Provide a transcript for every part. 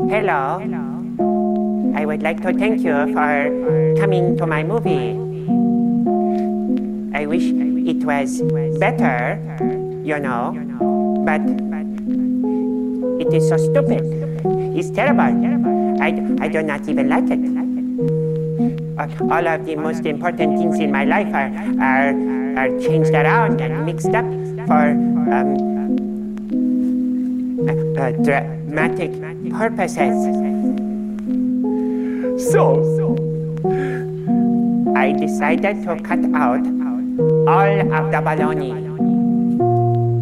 Hello. I would like to thank you for coming to my movie. I wish it was better, but it is so stupid. It's terrible. I do not even like it. All of the most important things in my life are changed around and mixed up for dramatic purposes. So, I decided to cut out all of the baloney.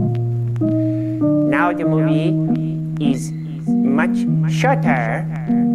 Now the movie is much shorter